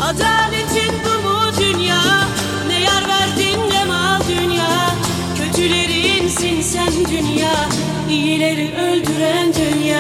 Adaletin bu mu dünya? Ne yar verdin ne mal dünya. Kötülerinsin sen dünya, iyileri öldüren dünya.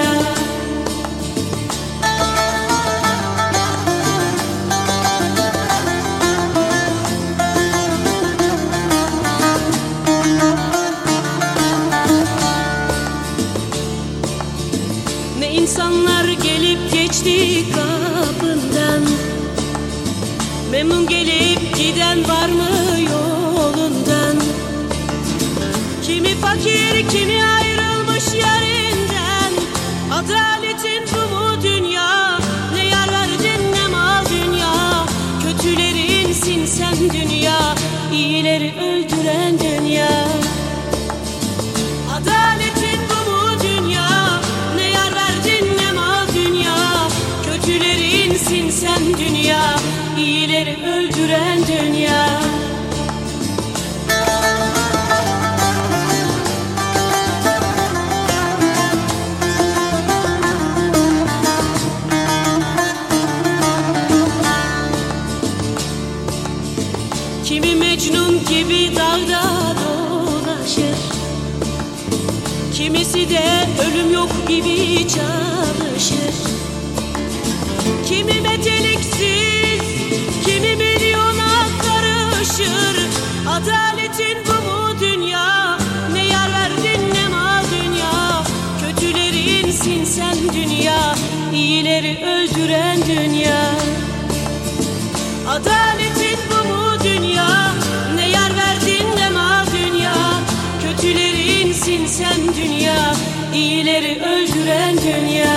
Ne insanlar gelip geçti kapından, memnun gelip giden var mı yolundan? Kimi fakir, kimi ayrılmış yerinden. Adaletin bu mu dünya? Ne yar verdin ne mal dünya. Kötülerinsin sen dünya, iyileri öldüren dünya. Adaletin bu mu dünya? Ne yar verdin ne mal dünya. Kötülerinsin sen dünya, iyileri öldüren dünya. Kimi Mecnun gibi dağda dolaşır, kimisi de ölüm yok gibi çalışır. Kimi meteliksiz, kimi milyona karışır. Adaletin bu mu dünya? Ne yar verdin ne mal dünya. Kötülerinsin sen dünya, iyileri öldüren dünya. Adaletin bu mu dünya? Ne yar verdin ne mal dünya. Kötülerinsin sen dünya, iyileri öldüren dünya.